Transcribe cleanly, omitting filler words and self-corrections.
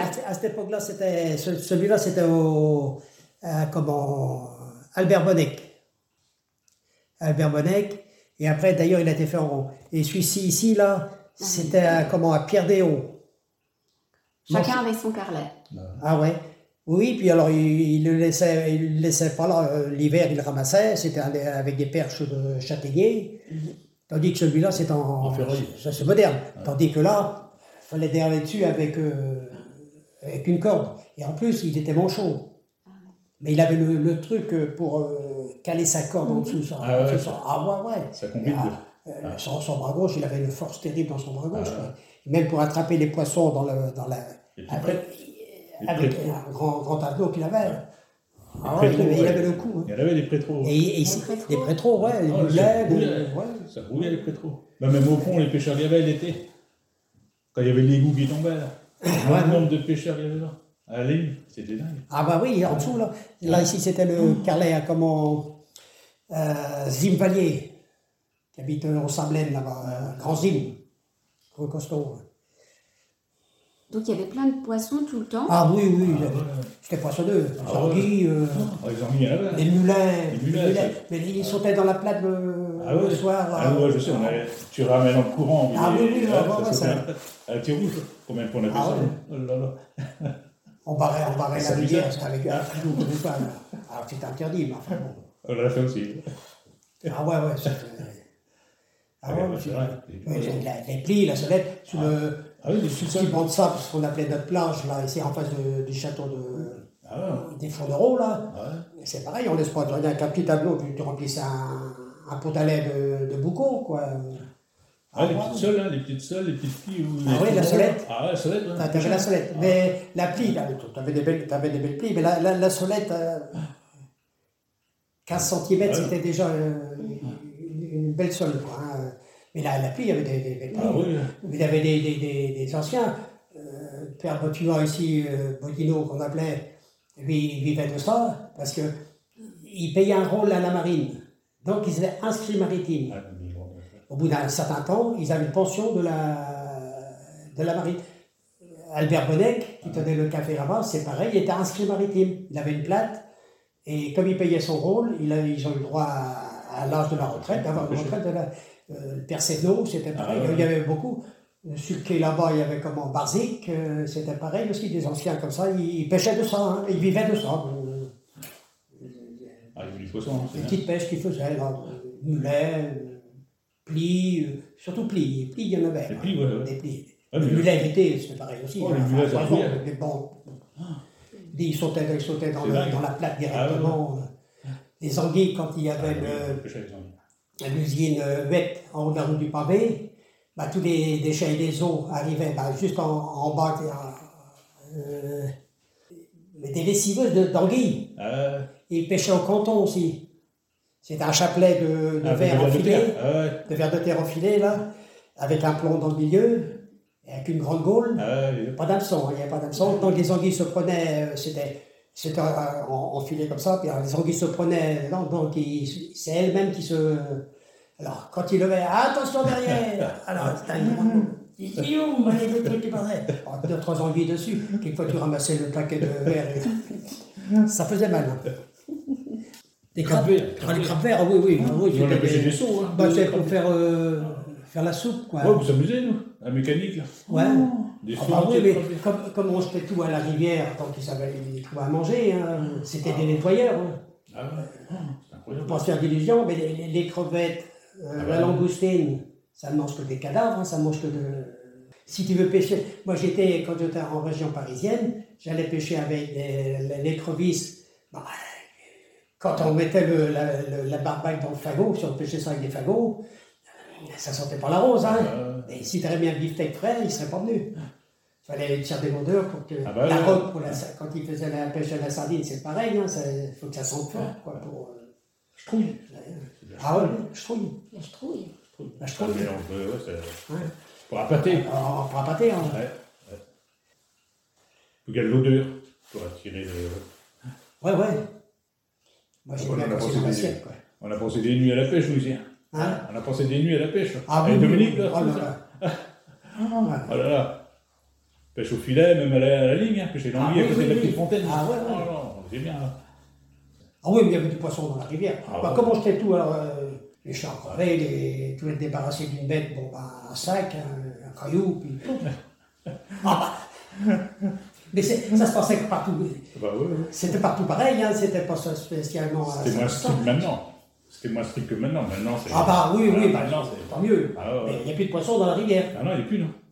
à cette époque-là, celui-là, c'était au, Albert Bonnec. Albert Bonnec. Et après, d'ailleurs, il a été fait en rond. Et celui-ci, ici, là, c'était à Pierre Déhaut. Chacun avec son carlet. Ah ouais. Oui, puis alors, il le laissait pas là. L'hiver, il le ramassait. C'était avec des perches de châtaignier. Tandis que celui-là, c'est en ferraille. Ça, c'est moderne. Tandis que là, il fallait dérailler dessus avec une corde. Et en plus, il était manchot. Mais il avait le truc pour caler sa corde en dessous. Ça. Ouais. Ça complique. Son bras gauche, il avait une force terrible dans son bras gauche. Même pour attraper les poissons avec un grand tableau qu'il avait. Il avait le coup. Il y en avait des prétros. Des prétros, ouais. Les mulets. Ça roulait les prétros. Même au fond, les pêcheurs qu'il y avait l'été. Quand il y avait l'égout qui tombait, là. Le nombre de pêcheurs qu'il y avait là. À la ligne, c'était dingue. Ah bah oui, en dessous, là. Là, ici, c'était le carlet à Zimvalier, qui habite au Sablaine, là-bas. Grand Zim. Gros costaud. Donc il y avait plein de poissons tout le temps. Ah oui, c'était poissonneux. Les anguilles, les mulets. Mais ils sautaient dans la plate le soir. Là. Ah ouais, je sais, tu ramènes en courant. Ça. À tir rouge, combien de fois on a fait ça? Oh là là. On barrait la rivière, c'était avec un frigo comme ça. Alors c'était interdit, mais enfin bon. On l'a fait aussi. Ah ouais, c'est vrai. Les plis, la solette, sous le petit banc de sable, ce qu'on appelait notre plage, là, ici en face du château des Fournereaux, là. Ouais. C'est pareil, on laisse pas rien avec un petit tableau, tu remplissais un pot à lait de boucau, quoi. Les petites soles, les petites plis. La solette. Ah ouais, la solette. Ouais. T'avais la solette. Mais la plie, t'avais des belles plis, mais la solette, 15 cm, c'était déjà une belle sole, quoi. Mais la plie, il y avait des belles plis. Il y avait des anciens. Père Botinois ici, Bodino, qu'on appelait, lui, il vivait de ça, parce qu'il payait un rôle à la marine. Donc, ils étaient inscrits maritimes. Au bout d'un certain temps, ils avaient une pension de la marine. Albert Bonnec, qui tenait le café là-bas, c'est pareil, il était inscrit maritime. Il avait une plate, et comme il payait son rôle, ils ont eu le droit à l'âge de la retraite, d'avoir une retraite. Le Père Sévenot, c'était pareil, il y avait beaucoup. Sur le quai là-bas, il y avait Barzik, c'était pareil aussi, des anciens comme ça, ils pêchaient de ça, ils vivaient de ça. Il y avait du poisson. Des petites pêches qu'ils faisaient, mulets. Plis, surtout plis, il y en avait. Des plis, Des plis. Les mulets l'été, c'était pareil aussi. Les mulets, ça couillait. Ils sautaient dans la plate directement. Les anguilles, quand il y avait l'usine Huette en haut de la rue du Pavé, tous les déchets et les eaux arrivaient juste en bas. Des lessiveuses d'anguilles. Ils pêchaient au canton aussi. C'était un chapelet de verre enfilé, de verre de terre enfilé, là, avec un plomb dans le milieu, et avec une grande gaule. Pas d'hameçon, il n'y avait pas d'hameçon. Donc les anguilles se prenaient, c'était enfilé comme ça, puis les anguilles se prenaient, donc c'est elles-mêmes qui se... Alors, quand ils levaient, attention derrière. Alors, c'était une grande gaule. Il dit où, le truc qui parlait. Deux, trois anguilles dessus. Quelquefois, tu ramassais le paquet de verre. Ça faisait mal. Des crabes verts. Les crabes verts, oui. On a pêché des seaux. C'est pour faire la soupe, quoi. Ouais, vous amusez, nous, la mécanique, là. Ouais. Des seaux. Mais comme on jetait tout à la rivière, tant qu'ils savaient trouver à manger, c'était des nettoyeurs. C'est incroyable. Pour se faire d'illusions, mais les crevettes, la langoustine, ça ne mange que des cadavres, ça ne mange que de... Si tu veux pêcher... Moi, quand j'étais en région parisienne, j'allais pêcher avec l'écrevisses. Quand on mettait la barbaque dans le fagot, si on pêchait ça avec des fagots, ça sentait pas la rose, hein. Et si tu avais mis un beefsteak frais, il ne serait pas venu. Il fallait tirer des rondeurs pour que la robe, quand il faisait la pêche à la sardine, c'est pareil, hein, il faut que ça sente fort, quoi, pour... Je trouille. Ah ouais, je trouille. La chetrouille. La chetrouille. Pour appâter. Pour appâter, hein. Ouais. Il y a de l'odeur pour attirer le... Ouais. Moi, j'ai bien passé dans l'assiette, quoi. On a passé des nuits à la pêche, nous aussi. Hein? On a passé des nuits à la pêche. Ah oui, Dominique, là. Oh là là. Oh là là. Pêche au filet, même à la ligne, hein, pêcher dans l'île à côté de la petite fontaine. Ah ouais, Oh, non, c'est bien. Là. Ah oui, mais il y avait du poisson dans la rivière. Ah, Comment jetait tout, alors, les champs crevés, tu veux te débarrasser d'une bête, bon, ben, un sac, un caillou, puis tout. Mais ça se passait partout. Bah, oui. C'était partout pareil, hein, c'était pas spécialement. C'était moins strict maintenant. C'était moins strict que maintenant. Maintenant, c'est. Ah bah oui, maintenant, tant mieux. Ah, ouais. Mais il n'y a plus de poisson dans la rivière. Ah non, il n'y a plus, non.